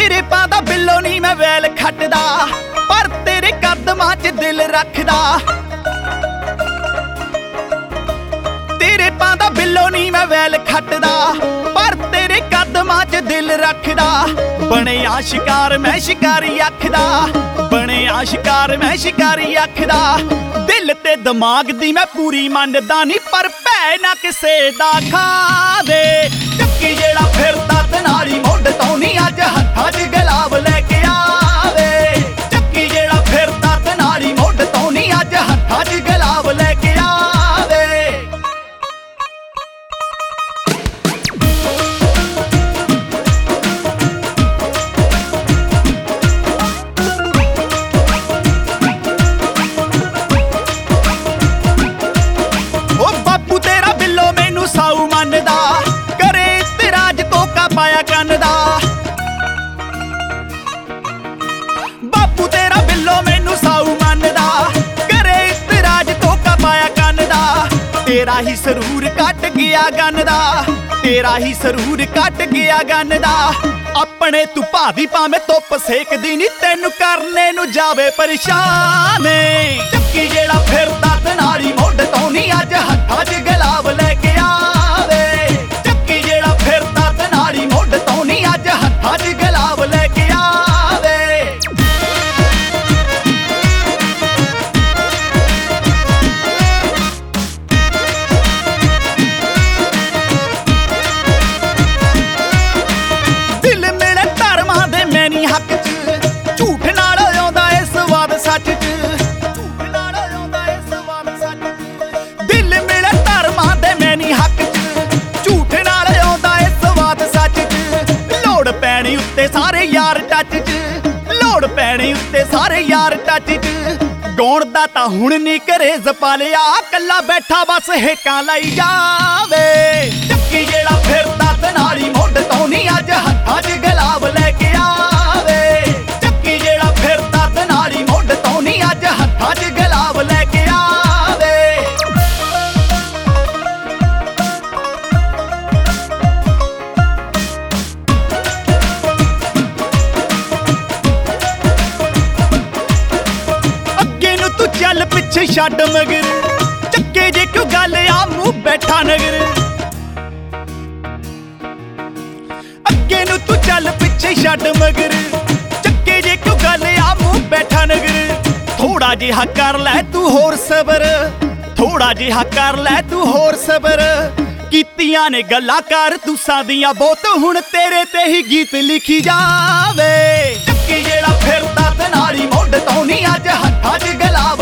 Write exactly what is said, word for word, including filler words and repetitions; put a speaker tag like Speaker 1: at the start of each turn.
Speaker 1: तेरे पादा बिल्लो नी मैं वैल खटदा, पर तेरे कदमां च दिल रखदा। तेरे पादा बिल्लो नी मैं वैल खटदा, पर तेरे कदमां च दिल रखदा। बने आ शिकार मैं शिकारी आखदा, बने आ शिकार मैं शिकारी आखदा। दिल ते दिमाग दी मैं पूरी मनदा नी, पर भै ना किसे दा खावे। चक्की जेड़ा फिरदा तनारी मुंड तो नी अज हत्थां च गलाब लैके आवे। चक्की जेड़ा फिरदा तनारी मुंड तो नी अज हत्थां च गलाब लैके आवे। ओ बापू तेरा बिल्लो मैनू साऊ मनदा, करे इतराज कोका पाया कन्न दा। बापू तेरा बिल्लो मैनू साऊ मनदा, करे इतराज कोका पाया कन्न दा। तेरा ही सरूर कट गया गन दा, तेरा ही सरूर कट गया गन दा। अपने तू भावी भावें धुप सेकदी नी, तैनू करने नू जावे परेशान। चक्की जेड़ा फिरदा तनारी मुंड तो नी अज हत्थां च गलाब लैके आवे। चक्की जेड़ा फिरदा तनारी मुंड तो नी अज हत्थां च गलाब लैके आवे। दिल मिले धर्मां दे मैनी हक च, झूठ नाल आउंदा ए स्वाद सच च। झूठ नाल आउंदा ए स्वाद सच च। दिल मिले धर्मां दे मैनी हक च, झूठ नाल आउंदा ए स्वाद सच च। लोड़ पैणी उत्ते सारे यार टच च, लोड़ पैणी उत्ते सारे यार टच च। गौण दा तां हुण नी घरेज पालिया, कल्ला बैठा बस हेकां लाई जावे। चक्की जेड़ा फिरदा तनारी मुंड तो नी अज हत्थां च गलाब लैके आवे। चक्की जेड़ा फिरदा तनारी मुंड तो नी अज हत्थां च गलाब लैके आवे। अगे नू तू चल पिछे छड्ड मगर, चक्के जे क्यों गल आ मूंह बैठा नगर। अगे नू तू चल पिछे छड्ड मगर, चक्के जे क्यों गल आ मूंह बैठा नगर। थोड़ा जिहा कर लै तू होर सबर, थोड़ा जिहा कर लै तू होर सबर। कीतियां ने गल्लां कर तुसां दियां बहुत, हुण तेरे ते ही गीत लिखी जावे। चक्की जेड़ा फिरदा तनारी मुंड तो नी अज हत्थां च गलाब